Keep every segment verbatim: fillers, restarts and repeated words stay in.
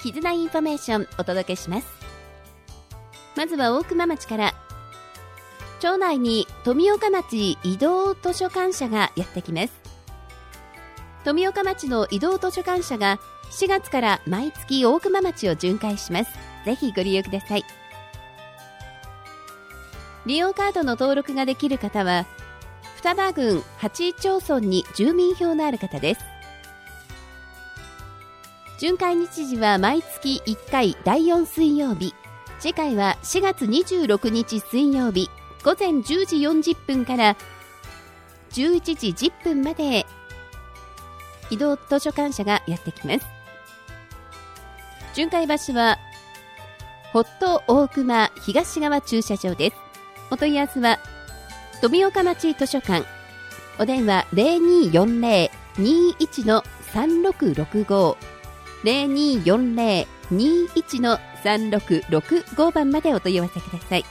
絆インフォメーションお届けします。まずは大熊町から。町内に富岡町移動図書館車がやってきます。富岡町の移動図書館車がしがつから毎月大熊町を巡回します。ぜひご利用ください。利用カードの登録ができる方は双葉郡はち町村に住民票のある方です。巡回日時は毎月いっかいだいよん水曜日。次回はしがつにじゅうろくにち水曜日ごぜんじゅうじよんじゅっぷんからじゅういちじじゅっぷんまで移動図書館車がやってきます。巡回場所はホット大熊東側駐車場です。お問い合わせは富岡町図書館、お電話 ゼロにーよんゼロ にーいち さんろくろくご ゼロにーよんゼロ にーいち さんろくろくご番までお問い合わせください。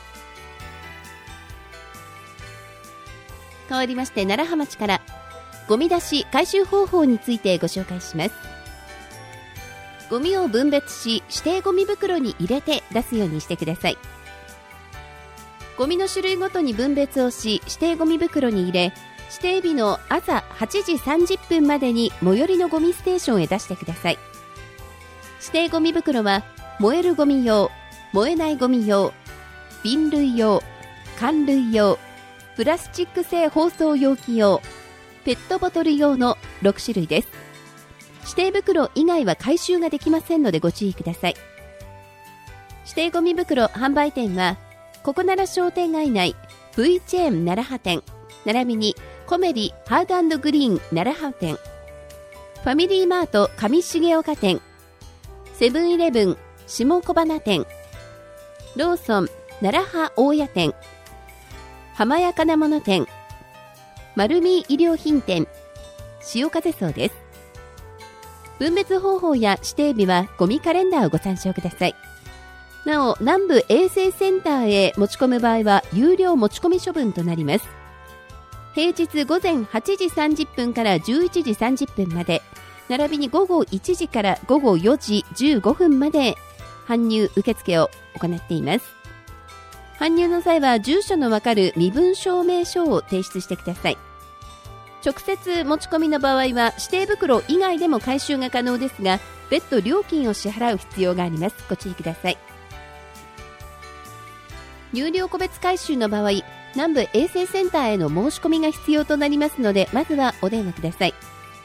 変わりまして楢葉町からゴミ出し回収方法についてご紹介します。ゴミを分別し指定ゴミ袋に入れて出すようにしてください。ゴミの種類ごとに分別をし指定ゴミ袋に入れ、指定日の朝はちじさんじゅっぷんまでに最寄りのゴミステーションへ出してください。指定ゴミ袋は燃えるゴミ用、燃えないゴミ用、瓶類用、缶類用、プラスチック製包装容器用、ペットボトル用のろくしゅるいです。指定袋以外は回収ができませんのでご注意ください。指定ゴミ袋販売店はココナラ商店街内 V チェーン楢葉店、並びにコメリハード&グリーン楢葉店、ファミリーマート上重岡店、セブンイレブン下小花店、ローソン楢葉大谷店、浜屋金物店、丸見衣料品店、潮風荘です。分別方法や指定日はゴミカレンダーをご参照ください。なお、南部衛生センターへ持ち込む場合は有料持ち込み処分となります。平日午前はちじさんじゅっぷんからじゅういちじさんじゅっぷんまで、並びに午後いちじから午後よじじゅうごふんまで搬入受付を行っています。搬入の際は住所のわかる身分証明書を提出してください。直接持ち込みの場合は指定袋以外でも回収が可能ですが、別途料金を支払う必要があります。ご注意ください。有料個別回収の場合、南部衛生センターへの申し込みが必要となりますので、まずはお電話ください。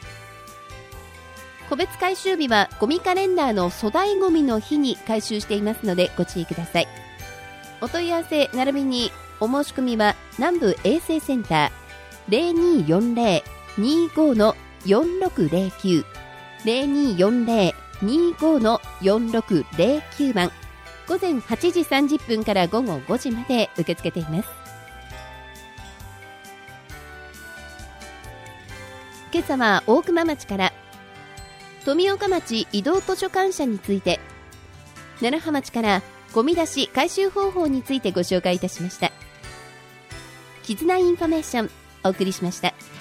個別回収日はゴミカレンダーの粗大ゴミの日に回収していますのでご注意ください。お問い合わせ並びにお申し込みは南部衛生センター ゼロにーよんゼロ にーご よんろくゼロきゅう ゼロにーよんゼロ にーご よんろくゼロきゅう番、午前はちじさんじゅっぷんから午後ごじまで受け付けています。今朝は大熊町から富岡町移動図書館車について、楢葉町からゴミ出し回収方法についてご紹介いたしました。絆インフォメーションお送りしました。